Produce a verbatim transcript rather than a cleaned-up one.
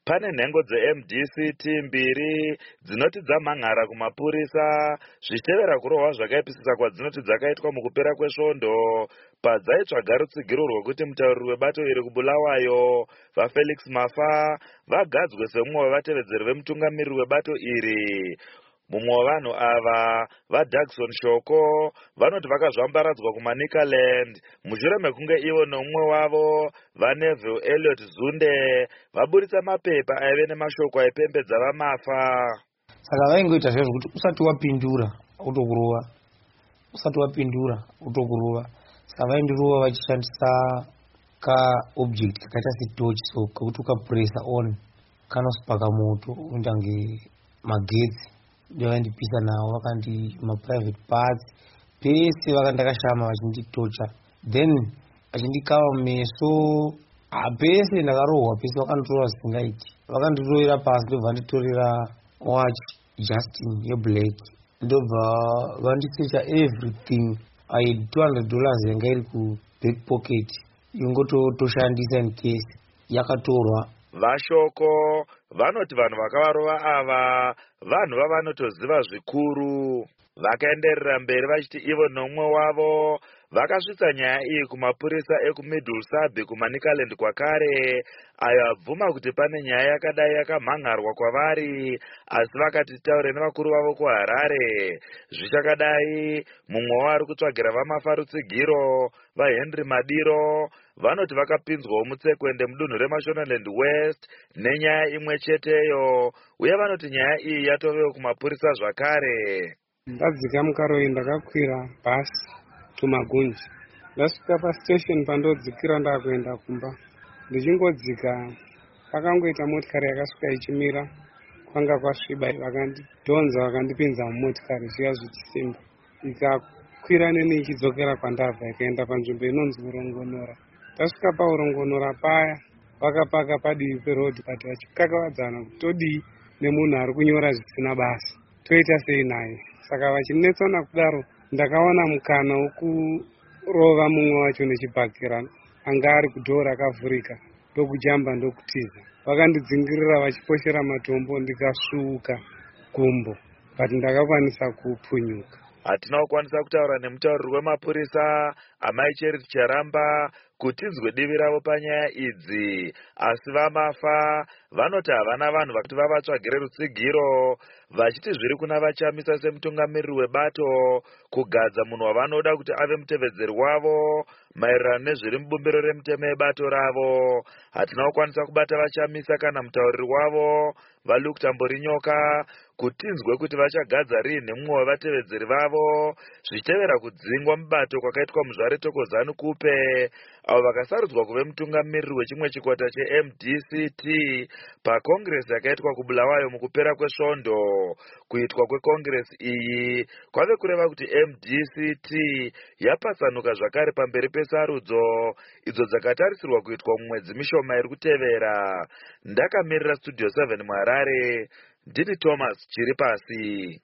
pane nhengo dze-M D C T mbiri dzinoti dzamhan'ara kumapurisa zvichitevera kurohwa zvakaipisisa kwadzinoti dzakaitwa mukupera kwesvondo padzaitsvaga rutsigiro rwekuti mutauriri webato iri kuBulawayo vaFelix Mafa vagadzwe semumwe wevatevedzeri vemutungamiriri webato iri. Mumwe wevanhu ava vaDaxon Shoko vanoti vakazvambaradzwa kuManicaland mushure mekunge ivo nomumwe wavo vaNeville Elliot Zunde vaburitsa mapepa aive nemashoko aipembedza vamafa. Saka vaingoita zvezvo kuti usati wapindura utokurova, usati wapindura utokurova. Saka vaindirova vachishandisa kaobject kakaita setochi, so kakuti ukapuresa on kanosipaka moto undange magetsi. Ndovandipisa nawo vakandi maprivate parts pese vakandakashama vachinditocha, then vachindikava meso pese ndakarohwa pese vakanditora zvisingaiti. Vakanditorera pasi ndobva nditorera watch Justin yeblack ndobva vandisecha everything. I two hundred dollars yanga iri kuback pocket ingotoshandisa in case yakatorwa. Vashoko vanoti vanhu vakavarova ava vanhu vavanotoziva zvikuru. Vakaenderera mberi vachiti ivo nomumwe wavo vakasvitsa nyaya iyi kumapurisa ekuMiddlesabi kuManicaland kwakare, ayo abvuma kuti pane nyaya yakadai yakamhan'arwa kwavari, asi vakati taure nevakuru vavo kuHarare. Zvichakadai mumwe wavo ari kutsvagira vamafa rutsigiro vaHenry Madiro vanoti vakapinzwawo mutsekwende mudunhu reMashonaland West nenyaya imwe cheteyo, uye vanoti nyaya iyi yatovewo kumapurisa zvakare. Ndadzika mukaroi ndakakwira bhasi kuMagunji. Ndasvika pastation pandodzikira ndakuenda kumba. Ndichingodzika pakangoita motikari yakasvika ichimira, kwanga kwasviba, vakandidhonza vakandipinza mumotikari zviya zvichisimba. Ikakwira neni ichidzokera kwandabva ikaenda panzvimbo inonzi Urongonora. Tasvika paUrongonora paya vakapaka padivi perodhi pati vachikakavadzana kuti todii nemunhu ari kunyora zvisina basa, toita sei naye. Saka vachinetsana kudaro ndakawana mukana wokurova mumwe wacho nechibhakera anga ari kudhoo rakavhurika ndokujamba ndokutiza. Vakandidzingirira vachiposhera matombo ndikasvuuka gumbo, but ndakakwanisa kupunyuka. Hatina kukwanisa kutaura nemutauriri wemapurisa Amai Charity Charamba kuti tinzwe divi ravo panyaya idzi, asi vamafa vanoti havana vanhu vakuti vavatsvagire rutsigiro, vachiti zviri kuna vachamisa semutungamiriri webato kugadza munhu wavanoda kuti ave mutevedzeri wavo maererano nezviri mubumbiro remutemo yebato ravo. Hatina kukwanisa kubata vachamisa kana mutauriri wavo vaLuke Tamborinyoka kuti tinzwe kuti vachagadza rini mumwe wevatevedzeri vavo zvichitevera kudzingwa mubato kwakaitwa muzvare Tokozani Kupe avo vakasarudzwa kuve mutungamiriri wechimwe chikwata cheM D C T pakongresi yakaitwa kuBulawayo mukupera kwesvondo. Kuitwa kwekongresi iyi kwave kureva kuti M D C T yapasanuka zvakare pamberi pesarudzo idzo dzakatarisirwa kuitwa mumwedzi mishoma iri kutevera. Ndakamirira Studio seven muHarare, ndini Thomas Chiripasi.